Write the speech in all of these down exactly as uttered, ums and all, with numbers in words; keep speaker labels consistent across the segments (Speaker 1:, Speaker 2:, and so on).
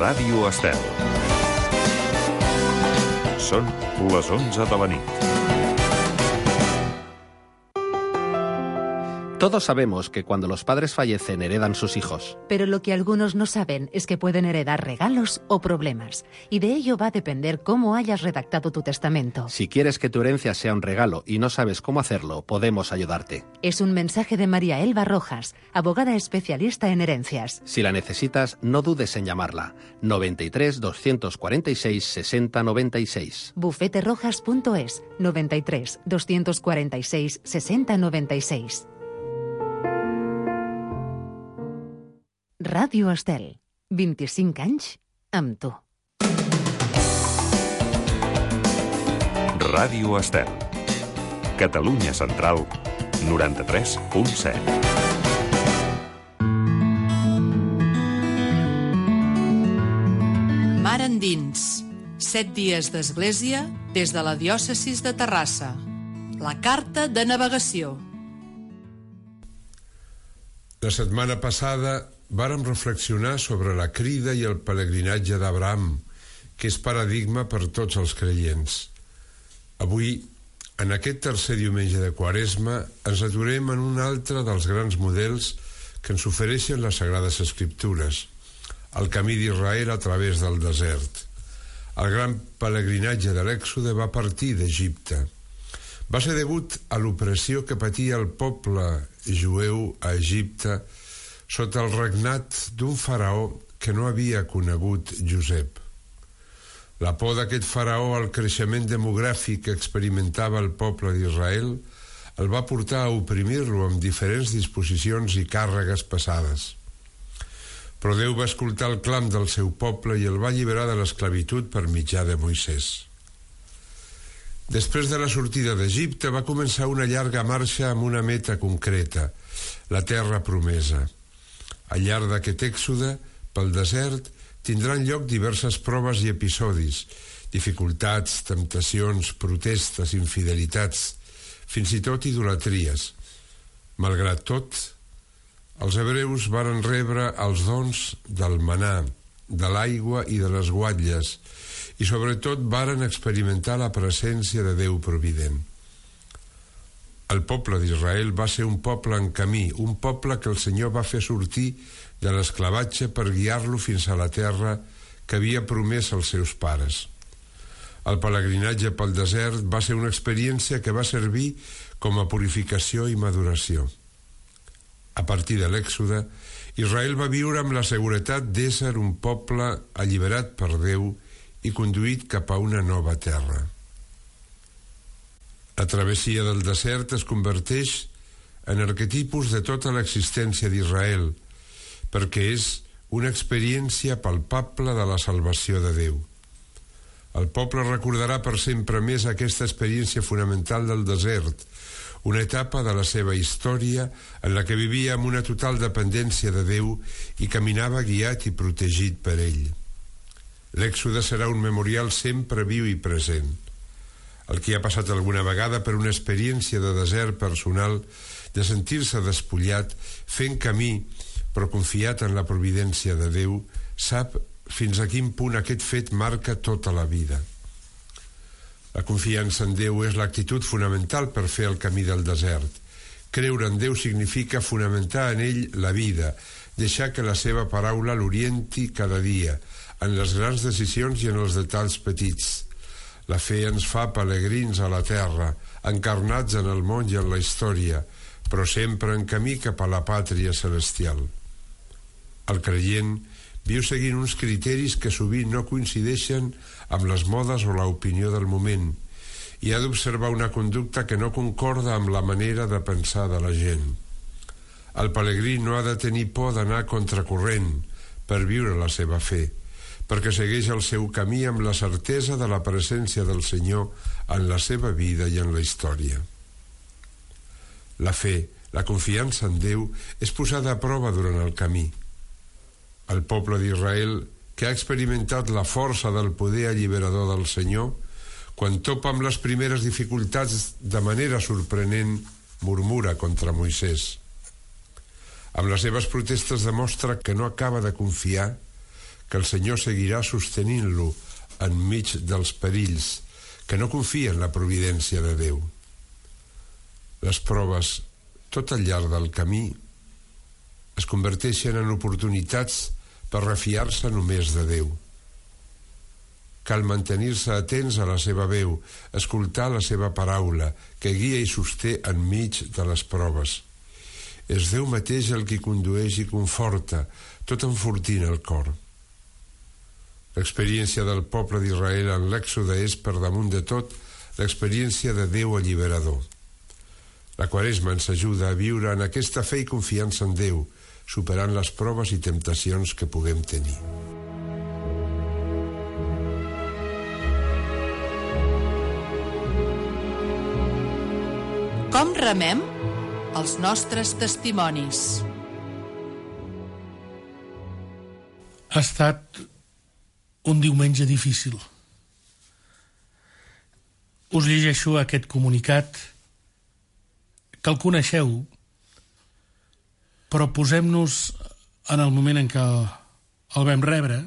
Speaker 1: Ràdio Estel. Són les onze de la nit.
Speaker 2: Todos sabemos que cuando los padres fallecen heredan sus hijos.
Speaker 3: Pero lo que algunos no saben es que pueden heredar regalos o problemas. Y de ello va a depender cómo hayas redactado tu testamento.
Speaker 2: Si quieres que tu herencia sea un regalo y no sabes cómo hacerlo, podemos ayudarte.
Speaker 3: Es un mensaje de María Elba Rojas, abogada especialista en herencias.
Speaker 2: Si la necesitas, no dudes en llamarla. noventa y tres, doscientos cuarenta y seis, sesenta noventa y seis.
Speaker 3: bufete rojas punto es, noventa y tres, doscientos cuarenta y seis, sesenta noventa y seis. Ràdio Estel, vint-i-cinc anys amb tu.
Speaker 1: Ràdio Estel. Catalunya Central, noranta-tres punt set.
Speaker 4: Mar endins. Set dies d'església des de la diòcesis de Terrassa. La carta de navegació.
Speaker 5: La setmana passada vàrem reflexionar sobre la crida i el pelegrinatge d'Abraham, que és paradigma per tots els creients. Avui, en aquest tercer diumenge de Quaresma, ens aturem en un altre dels grans models que ens ofereixen les Sagrades Escriptures, el camí d'Israel a través del desert. El gran pelegrinatge de l'Èxode va partir d'Egipte. Va ser degut a l'opressió que patia el poble jueu a Egipte sota el regnat d'un faraó que no havia conegut Josep. La por d'aquest faraó al creixement demogràfic que experimentava el poble d'Israel el va portar a oprimir-lo amb diferents disposicions i càrregues pesades. Però Déu va escoltar el clam del seu poble i el va alliberar de l'esclavitud per mitjà de Moisès. Després de la sortida d'Egipte va començar una llarga marxa amb una meta concreta, la terra promesa. Al llarg d'aquest èxode, pel desert, tindran lloc diverses proves i episodis, dificultats, temptacions, protestes, infidelitats, fins i tot idolatries. Malgrat tot, els hebreus varen rebre els dons del manà, de l'aigua i de les guatlles, i sobretot varen experimentar la presència de Déu provident. El poble d'Israel va ser un poble en camí, un poble que el Senyor va fer sortir de l'esclavatge per guiar-lo fins a la terra que havia promès als seus pares. El pelegrinatge pel desert va ser una experiència que va servir com a purificació i maduració. A partir de l'Èxode, Israel va viure amb la seguretat d'ésser un poble alliberat per Déu i conduït cap a una nova terra. La travessia del desert es converteix en arquetipus de tota l'existència d'Israel, perquè és una experiència palpable de la salvació de Déu. El poble recordarà per sempre més aquesta experiència fonamental del desert, una etapa de la seva història en la que vivia amb una total dependència de Déu i caminava guiat i protegit per ell. L'Èxode serà un memorial sempre viu i present. El qui ha passat alguna vegada per una experiència de desert personal, de sentir-se despullat, fent camí, però confiat en la providència de Déu, sap fins a quin punt aquest fet marca tota la vida. La confiança en Déu és l'actitud fonamental per fer el camí del desert. Creure en Déu significa fonamentar en ell la vida, deixar que la seva paraula l'orienti cada dia, en les grans decisions i en els detalls petits. La fe ens fa pelegrins a la terra, encarnats en el món i en la història, però sempre en camí cap a la pàtria celestial. El creient viu seguint uns criteris que sovint no coincideixen amb les modes o l'opinió del moment i ha d'observar una conducta que no concorda amb la manera de pensar de la gent. El pelegrí no ha de tenir por d'anar contracorrent per viure la seva fe, perquè segueix el seu camí amb la certesa de la presència del Senyor en la seva vida i en la història. La fe, la confiança en Déu, és posada a prova durant el camí. El poble d'Israel, que ha experimentat la força del poder alliberador del Senyor, quan topa amb les primeres dificultats de manera sorprenent, murmura contra Moisès. Amb les seves protestes demostra que no acaba de confiar, que el Senyor seguirà sostenint-lo enmig dels perills, que no confia en la providència de Déu. Les proves, tot al llarg del camí, es converteixen en oportunitats per refiar-se només de Déu. Cal mantenir-se atents a la seva veu, escoltar la seva paraula, que guia i sosté enmig de les proves. És Déu mateix el qui condueix i conforta, tot enfortint el cor. L'experiència del poble d'Israel en l'Èxode és, per damunt de tot, l'experiència de Déu alliberador. La Quaresma ens ajuda a viure en aquesta fe i confiança en Déu, superant les proves i temptacions que puguem tenir.
Speaker 4: Com remem? Els nostres testimonis.
Speaker 6: Ha estat un diumenge difícil. Us llegeixo aquest comunicat, que el coneixeu, però posem-nos en el moment en què el vam rebre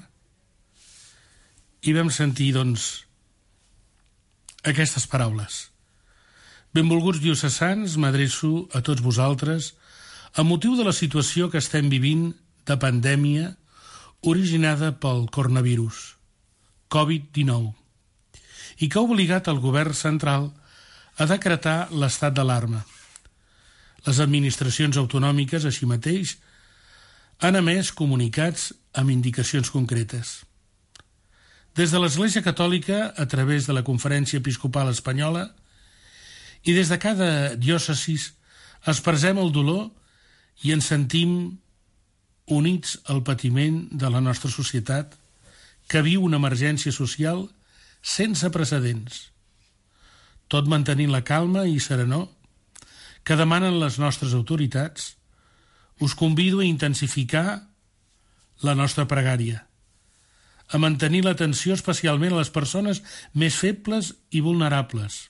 Speaker 6: i vam sentir, doncs, aquestes paraules. Benvolguts diocesans, m'adreço a tots vosaltres a motiu de la situació que estem vivint de pandèmia originada pel coronavirus, covid dinou, i que ha obligat el govern central a decretar l'estat d'alarma. Les administracions autonòmiques, així mateix, han emès comunicats amb indicacions concretes. Des de l'Església Catòlica, a través de la Conferència Episcopal Espanyola, i des de cada diòcesis expressem el dolor i ens sentim units al patiment de la nostra societat, que viu una emergència social sense precedents. Tot mantenint la calma i serenor que demanen les nostres autoritats, us convido a intensificar la nostra pregària, a mantenir l'atenció especialment a les persones més febles i vulnerables.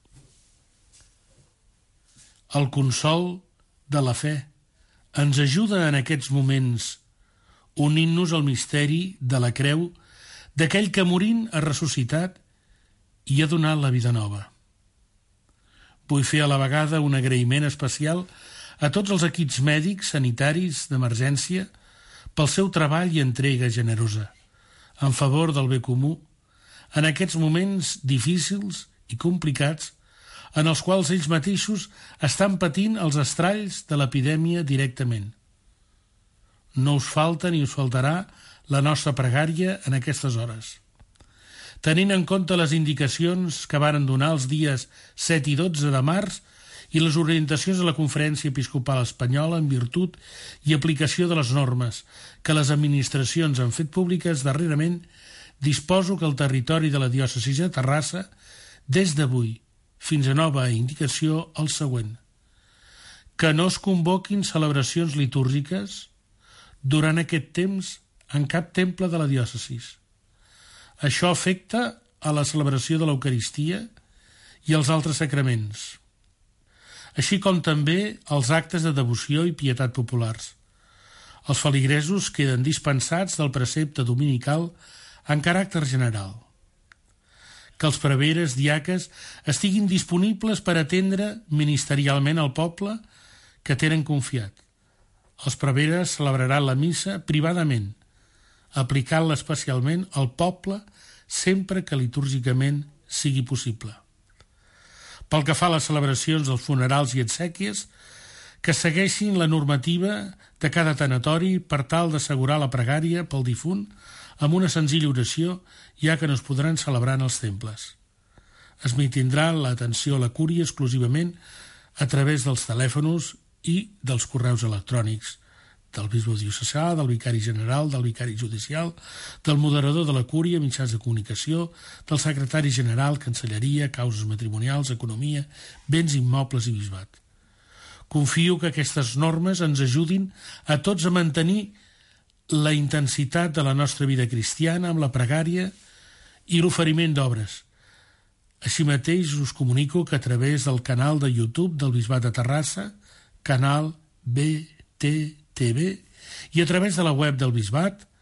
Speaker 6: El consol de la fe ens ajuda en aquests moments, unint-nos al misteri de la creu d'aquell que morint ha ressuscitat i ha donat la vida nova. Vull fer a la vegada un agraïment especial a tots els equips mèdics sanitaris d'emergència pel seu treball i entrega generosa en favor del bé comú en aquests moments difícils i complicats en els quals ells mateixos estan patint els estralls de l'epidèmia directament. No us falta ni us faltarà la nostra pregària en aquestes hores. Tenint en compte les indicacions que varen donar els dies set i dotze de març i les orientacions de la Conferència Episcopal Espanyola en virtut i aplicació de les normes que les administracions han fet públiques darrerament, disposo que el territori de la diòcesi de Terrassa, des d'avui fins a nova indicació, el següent: que no es convoquin celebracions litúrgiques durant aquest temps en cap temple de la diòcesi. Això afecta a la celebració de l'Eucaristia i els altres sacraments, així com també els actes de devoció i pietat populars. Els feligresos queden dispensats del precepte dominical en caràcter general. Que els preveres, diaques, estiguin disponibles per atendre ministerialment el poble que tenen confiat. Els preveres celebraran la missa privadament, aplicant-la especialment al poble sempre que litúrgicament sigui possible. Pel que fa a les celebracions dels funerals i exèquies, que segueixin la normativa de cada tanatori per tal d'assegurar la pregària pel difunt amb una senzilla oració, ja que no es podran celebrar en els temples. Es mantindrà l'atenció a la cúria exclusivament a través dels telèfons i dels correus electrònics del bisbe diocesà, del vicari general, del vicari judicial, del moderador de la cúria, mitjans de comunicació, del secretari general, cancelleria, causes matrimonials, economia, béns immobles i bisbat. Confio que aquestes normes ens ajudin a tots a mantenir la intensitat de la nostra vida cristiana amb la pregària i l'oferiment d'obres. Així mateix us comunico que a través del canal de YouTube del Bisbat de Terrassa, canal B T T V, i a través de la web del Bisbat,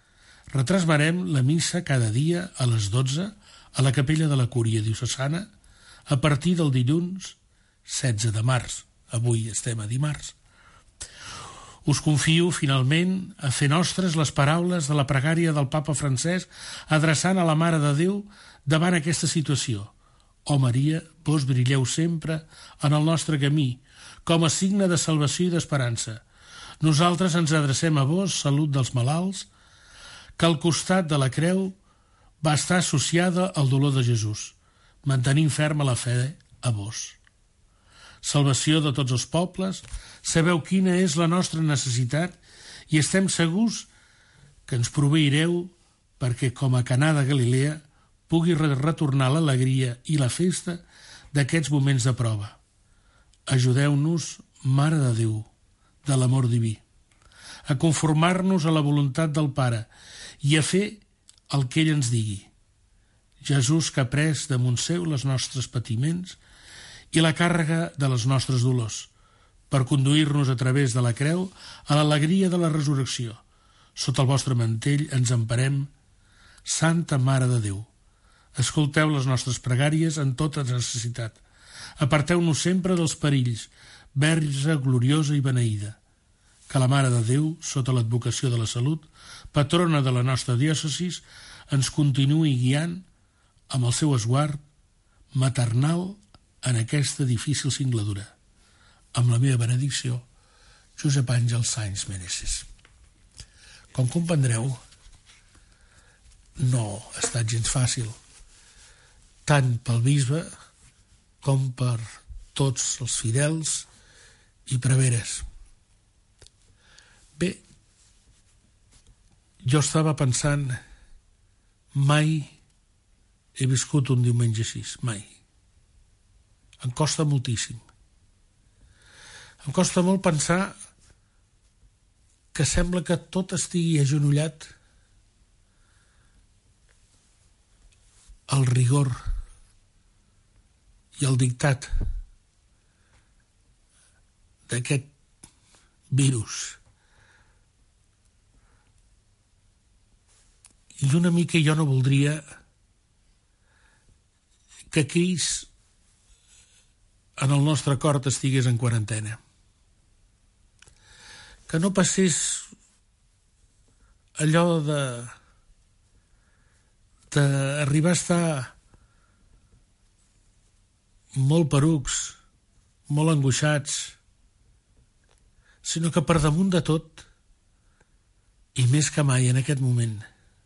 Speaker 6: Retransmarem la missa cada dia a les dotze a la capella de la Cúria Diocesana a partir del dilluns setze de març. Avui estem a dimarts. Us confio, finalment, a fer nostres les paraules de la pregària del papa Francesc adreçant a la Mare de Déu davant aquesta situació. Ó Maria, vos brilleu sempre en el nostre camí, com a signe de salvació i d'esperança. Nosaltres ens adrecem a vos, salut dels malalts, que al costat de la creu va estar associada al dolor de Jesús, mantenint ferma la fe a vos. Salvació de tots els pobles, sabeu quina és la nostra necessitat i estem segurs que ens proveireu perquè, com a Canà de Galilea, pugui retornar l'alegria i la festa d'aquests moments de prova. Ajudeu-nos, Mare de Déu, de l'amor diví, a conformar-nos a la voluntat del Pare i a fer el que ell ens digui. Jesús, que ha pres damunt seu els nostres patiments i la càrrega de les nostres dolors, per conduir-nos a través de la creu a l'alegria de la resurrecció. Sota el vostre mantell ens emparem, Santa Mare de Déu. Escolteu les nostres pregàries en tota necessitat. Aparteu-nos sempre dels perills, Verge gloriosa i beneïda. Que la Mare de Déu, sota l'advocació de la salut, patrona de la nostra diòcesis, ens continuï guiant amb el seu esguard maternal en aquesta difícil singladura. Amb la meva benedicció, Josep Àngel Sáenz Meneses. Com comprendreu, no ha estat gens fàcil, tant pel bisbe com per tots els fidels i preveres. Bé, jo estava pensant, mai he viscut un diumenge així, mai. Em costa moltíssim. Em costa molt pensar que sembla que tot estigui agenollat al rigor i al dictat d'aquest virus. I una mica jo no voldria que Crist en el nostre cor estigués en quarantena. Que no passés allò de d'arribar a estar molt perucs, molt angoixats, sinó que per damunt de tot, i més que mai en aquest moment,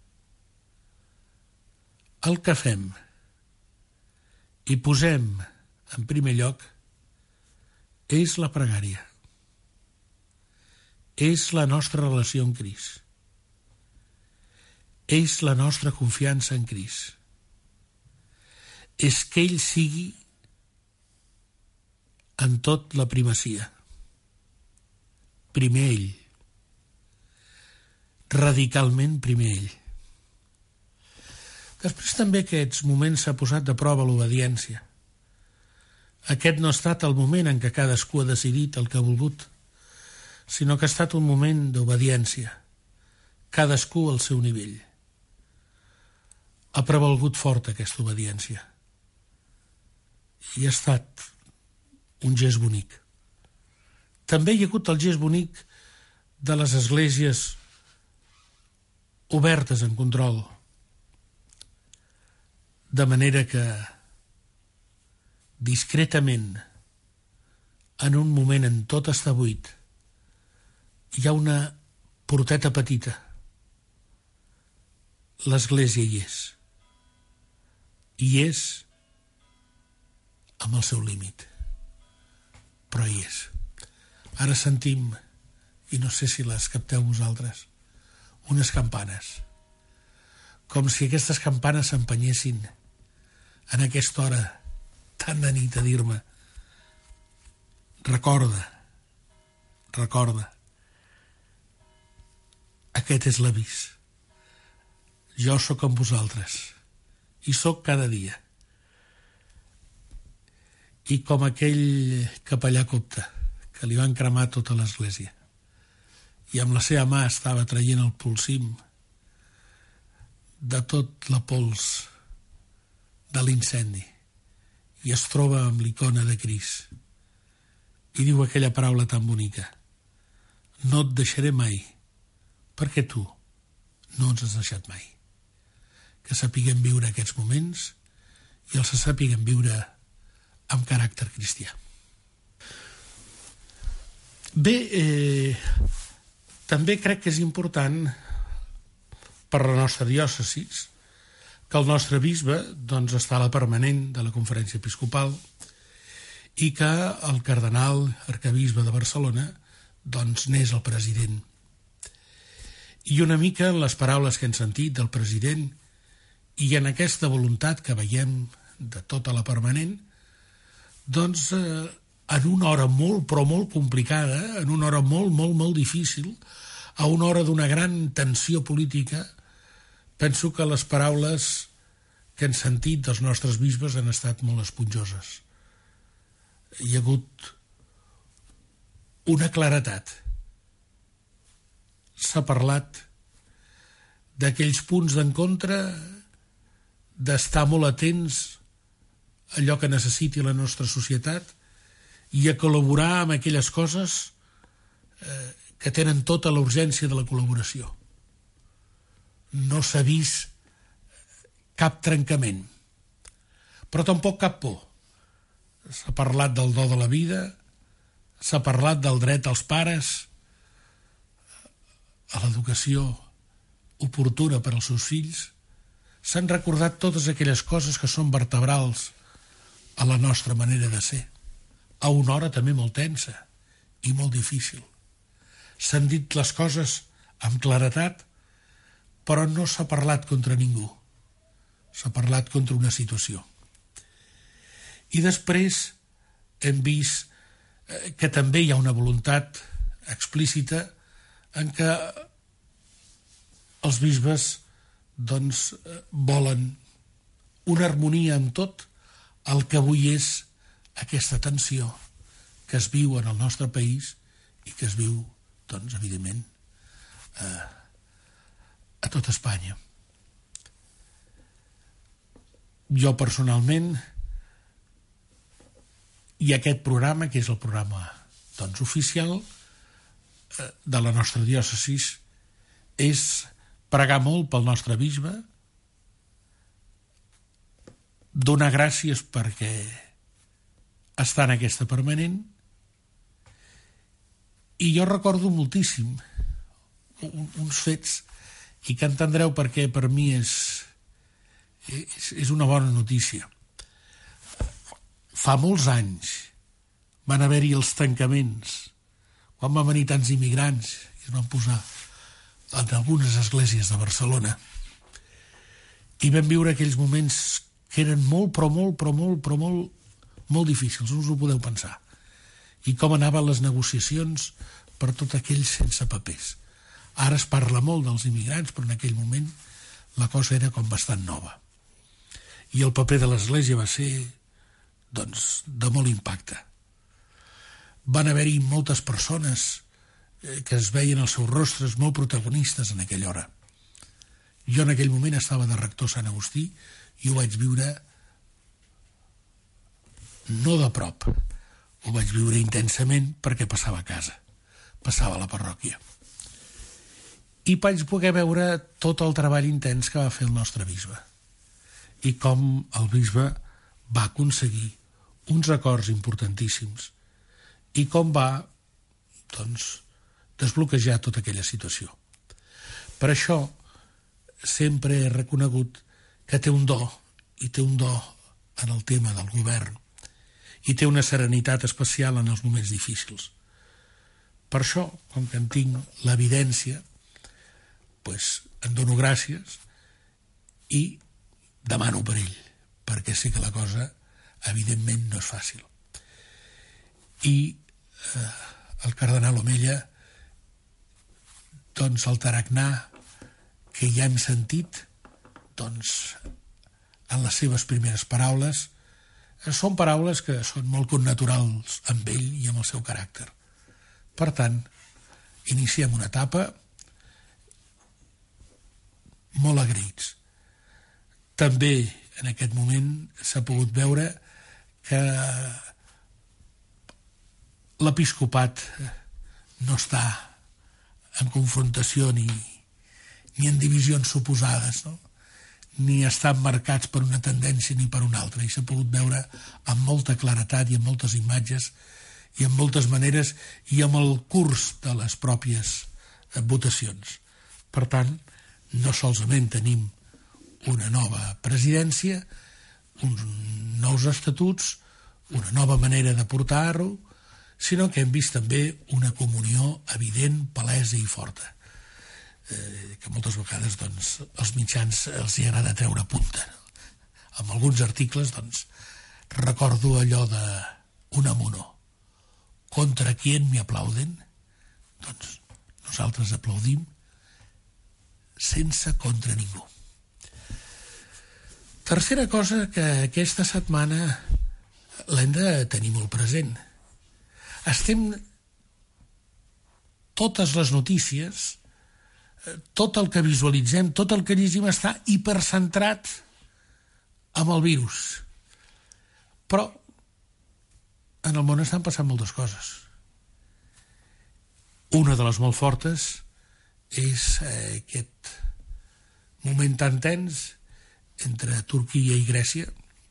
Speaker 6: el que fem i posem en primer lloc és la pregària. És la nostra relació amb Crist. És la nostra confiança en Crist. És que ell sigui en tot la primacia. Primer ell. Radicalment primer ell. Després també aquests moments s'ha posat de prova l'obediència. Aquest no ha estat el moment en què cadascú ha decidit el que ha volgut, sinó que ha estat un moment d'obediència, cadascú al seu nivell. Ha prevalgut fort aquesta obediència. I ha estat un gest bonic. També hi ha hagut el gest bonic de les esglésies obertes en control, de manera que discretament, en un moment en tot està buit, hi ha una porteta petita. L'església hi és. Hi és amb el seu límit. Però hi és. Ara sentim, i no sé si les capteu vosaltres, unes campanes. Com si aquestes campanes s'empenyessin en aquesta hora tan de nit a dir-me recorda, recorda, aquest és l'avís. Jo sóc amb vosaltres i sóc cada dia. I com aquell capellà copte que li van cremar tota l'església i amb la seva mà estava traient el polsim de tot la pols de l'incendi i es troba amb l'icona de Crist i diu aquella paraula tan bonica: no et deixaré mai, perquè tu no ens has deixat mai. Que sapiguem viure aquests moments i els sapiguem viure amb caràcter cristià. Bé, eh, també crec que és important per la nostra diòcesi que el nostre bisbe doncs, està a la permanent de la Conferència Episcopal i que el cardenal arcabisbe de Barcelona doncs, n'és el president. I una mica en les paraules que hem sentit del president i en aquesta voluntat que veiem de tota la permanent, doncs eh, en una hora molt, però molt complicada, en una hora molt, molt, molt difícil, a una hora d'una gran tensió política, penso que les paraules que hem sentit dels nostres bisbes han estat molt esponjoses. Hi ha hagut una claretat. S'ha parlat d'aquells punts d'encontre, d'estar molt atents a allò que necessiti la nostra societat i a col·laborar amb aquelles coses eh, que tenen tota la urgència de la col·laboració. No s'ha vist cap trencament, però tampoc cap por. S'ha parlat del do de la vida, s'ha parlat del dret als pares, a l'educació oportuna per als seus fills, s'han recordat totes aquelles coses que són vertebrals a la nostra manera de ser, a una hora també molt tensa i molt difícil. S'han dit les coses amb claretat, però no s'ha parlat contra ningú. S'ha parlat contra una situació. I després hem vist que també hi ha una voluntat explícita en què els bisbes doncs, volen una harmonia amb tot el que avui és aquesta tensió que es viu en el nostre país i que es viu, doncs, evidentment, a, a tot Espanya. Jo personalment, i aquest programa, que és el programa doncs, oficial de la nostra diòcesi, és pregar molt pel nostre bisbe, donar gràcies perquè està en aquesta permanent, i jo recordo moltíssim uns fets i que entendreu perquè per mi és, és, és una bona notícia. Fa molts anys van haver-hi els tancaments, quan van venir tants immigrants i es van posar en algunes esglésies de Barcelona, i vam viure aquells moments que eren molt, però molt, però molt, però molt, molt difícils, no us ho podeu pensar. I com anaven les negociacions per tot aquells sense papers. Ara es parla molt dels immigrants, però en aquell moment la cosa era com bastant nova. I el paper de l'Església va ser, doncs, de molt impacte. Van haver-hi moltes persones que es veien els seus rostres molt protagonistes en aquella hora. Jo en aquell moment estava de rector Sant Agustí i ho vaig viure no de prop, ho vaig viure intensament perquè passava a casa, passava a la parròquia. I vaig poder veure tot el treball intens que va fer el nostre bisbe i com el bisbe va aconseguir uns acords importantíssims i com va, doncs, desbloquejar tota aquella situació. Per això sempre he reconegut que té un do, i té un do en el tema del govern, i té una serenitat especial en els moments difícils. Per això, com que en tinc l'evidència, doncs en dono gràcies i demano per ell, perquè sé que la cosa, evidentment, no és fàcil. I eh, el cardenal Omella, doncs el tarannà que ja hem sentit, doncs en les seves primeres paraules, són paraules que són molt connaturals amb ell i amb el seu caràcter. Per tant, iniciem una etapa molt agraïts. També en aquest moment s'ha pogut veure que l'episcopat no està en confrontació ni, ni en divisions suposades, no? Ni estan marcats per una tendència ni per una altra, i s'ha pogut veure amb molta claretat i amb moltes imatges i amb moltes maneres i amb el curs de les pròpies votacions. Per tant, no solament tenim una nova presidència, uns nous estatuts, una nova manera de portar-ho, sinó que hem vist també una comunió evident, palesa i forta, eh, que moltes vegades doncs, els mitjans els hi agrada treure punta. En alguns articles doncs, recordo allò de Unamuno. Contra quién me aplauden? Doncs nosaltres aplaudim sense contra ningú. Tercera cosa que aquesta setmana l'hem de tenir molt present. Estem totes les notícies, tot el que visualitzem, tot el que llegim està hipercentrat amb el virus. Però en el món estan passant moltes coses. Una de les molt fortes és eh, aquest moment tan tens entre Turquia i Grècia,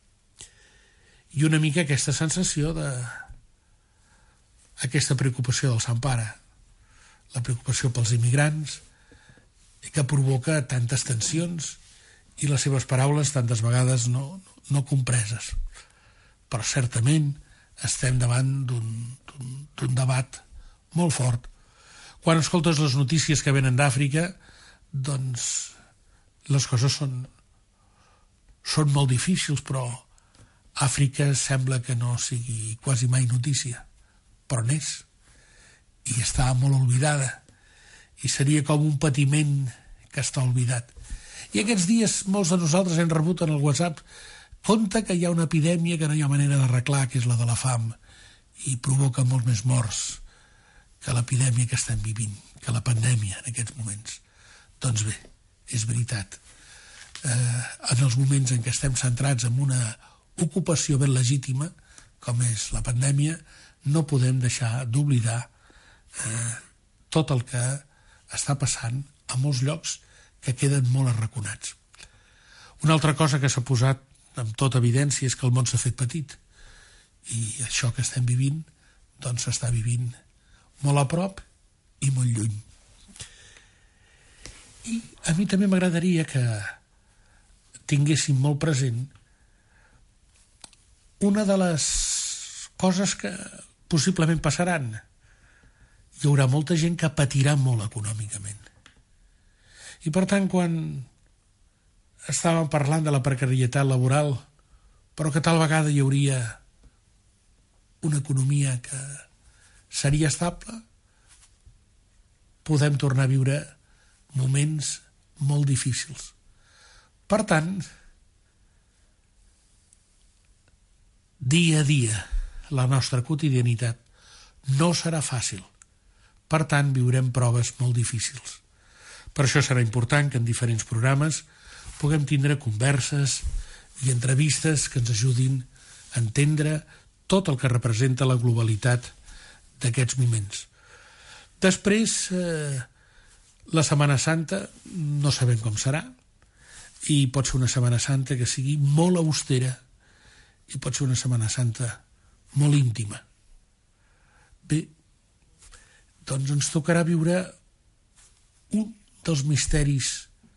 Speaker 6: i una mica aquesta sensació de aquesta preocupació del Sant Pare, la preocupació pels immigrants, que provoca tantes tensions i les seves paraules tantes vegades no, no compreses. Però certament estem davant d'un debat molt fort. Quan escoltes les notícies que venen d'Àfrica, doncs les coses són, són molt difícils, però Àfrica sembla que no sigui quasi mai notícia, però n'és, i està molt oblidada, i seria com un patiment que està oblidat. I aquests dies molts de nosaltres hem rebut en el WhatsApp compte que hi ha una epidèmia que no hi ha manera d'arreglar, que és la de la fam, i provoca molt més morts que l'epidèmia que estem vivint, que la pandèmia en aquests moments. Doncs bé, és veritat. Eh, en els moments en què estem centrats en una ocupació ben legítima, com és la pandèmia, no podem deixar d'oblidar eh, tot el que està passant a molts llocs que queden molt arraconats. Una altra cosa que s'ha posat amb tota evidència és que el món s'ha fet petit, i això que estem vivint doncs s'està vivint molt a prop i molt lluny. I a mi també m'agradaria que tinguéssim molt present una de les coses que possiblement passaran. Hi haurà molta gent que patirà molt econòmicament. I per tant, quan estàvem parlant de la precarietat laboral, però que tal vegada hi hauria una economia que seria estable, podem tornar a viure moments molt difícils. Per tant, dia a dia, la nostra quotidianitat no serà fàcil. Per tant, viurem proves molt difícils. Per això serà important que en diferents programes puguem tindre converses i entrevistes que ens ajudin a entendre tot el que representa la globalitat d'aquests moments. Després, eh, la Setmana Santa no sabem com serà, i pot ser una Setmana Santa que sigui molt austera i pot ser una Setmana Santa molt íntima. Bé, doncs ens tocarà viure un dels misteris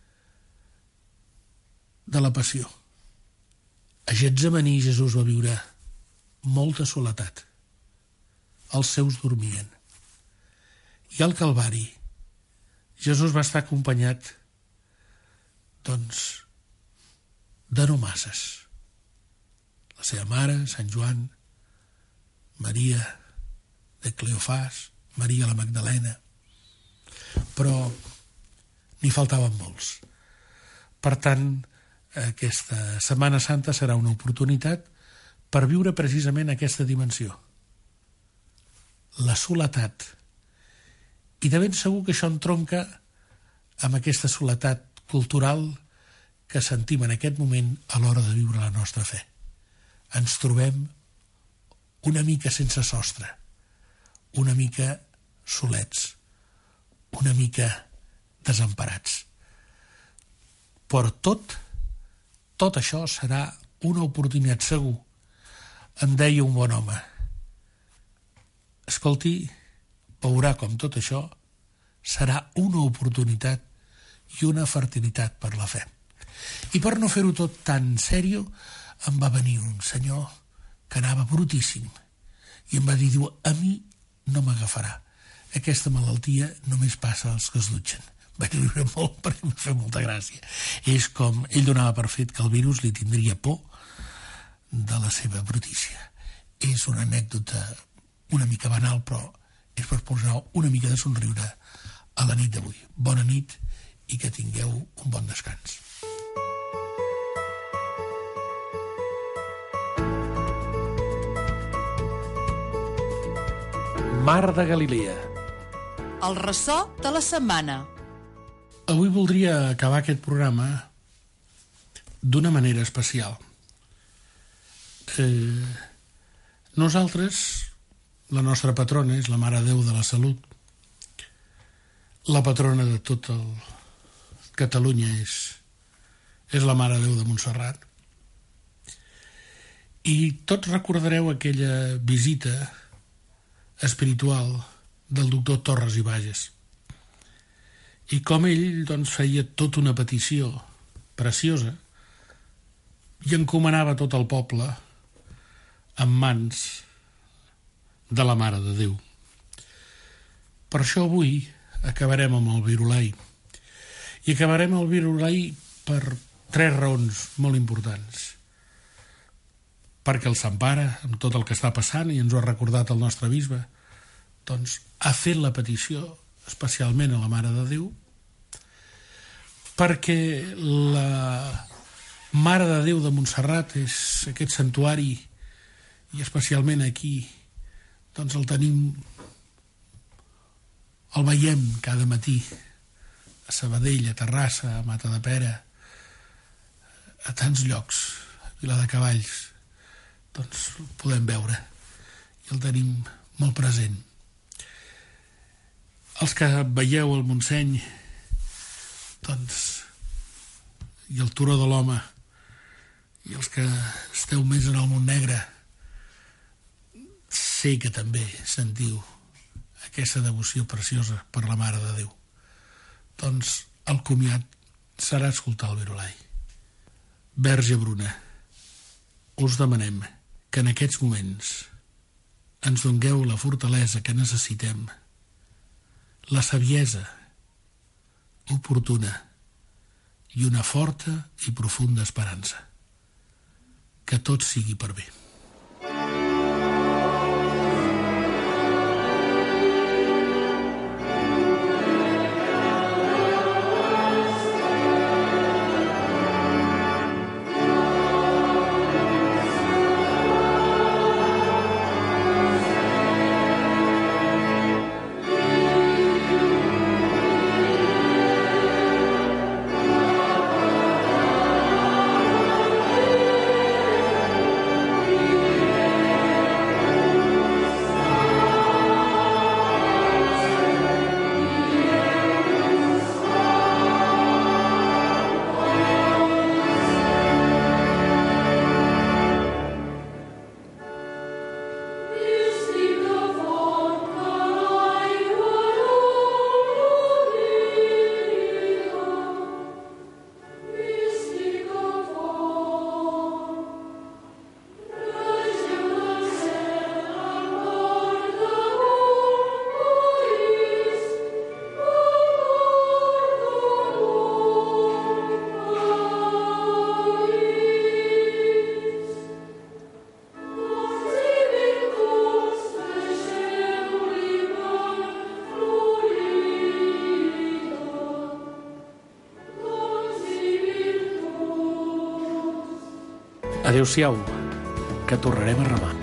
Speaker 6: de la passió. A Getsemaní Jesús va viure molta soledat. Els seus dormien. I al Calvari Jesús va estar acompanyat doncs de no masses. La seva mare, Sant Joan, Maria de Cleofàs, Maria la Magdalena, però n'hi faltaven molts. Per tant, aquesta Setmana Santa serà una oportunitat per viure precisament aquesta dimensió, la soledat. I de ben segur que això entronca amb aquesta soledat cultural que sentim en aquest moment a l'hora de viure la nostra fe. Ens trobem una mica sense sostre, una mica solets, una mica desemparats. Però tot, tot això serà una oportunitat segur. Em deia un bon home: escolti, veurà com tot això serà una oportunitat i una fertilitat per la fe. I per no fer-ho tot tan sèrio, em va venir un senyor que anava brutíssim i em va dir, diu, a mi no m'agafarà. Aquesta malaltia només passa als que es dutxen. Vaig riure molt perquè em va fer molta gràcia. És com ell donava per fet que el virus li tindria por de la seva brutícia. És una anècdota una mica banal, però és per posar una mica de somriure a la nit d'avui. Bona nit i que tingueu un bon descans. Mar de Galilea.
Speaker 4: El ressò de la setmana.
Speaker 6: Avui voldria acabar aquest programa d'una manera especial. Eh, nosaltres, la nostra patrona és la Mare de Déu de la Salut. La patrona de tot el Catalunya és, és la Mare de Déu de Montserrat. I tots recordareu aquella visita espiritual del doctor Torres i Bages. I com ell doncs, feia tota una petició preciosa i encomanava tot el poble en mans de la Mare de Déu. Per això avui acabarem amb el Virolai. I acabarem el Virolai per tres raons molt importants. Perquè el Sant Pare, amb tot el que està passant, i ens ho ha recordat el nostre bisbe, doncs ha fet la petició especialment a la Mare de Déu, perquè la Mare de Déu de Montserrat és aquest santuari, i especialment aquí, doncs el tenim, el veiem cada matí, a Sabadell, a Terrassa, a Matadepera, a tants llocs, a Viladecavalls, doncs el podem veure i el tenim molt present. Els que veieu el Montseny, doncs, i el Turó de l'Home, i els que esteu més en el Montnegre, sé que també sentiu aquesta devoció preciosa per la Mare de Déu. Doncs el comiat serà escoltar el Virolai. Verge Bruna, us demanem que en aquests moments ens dongueu la fortalesa que necessitem, la saviesa oportuna i una forta i profunda esperança. Que tot sigui per bé. Adéu-siau, que tornarem a remar.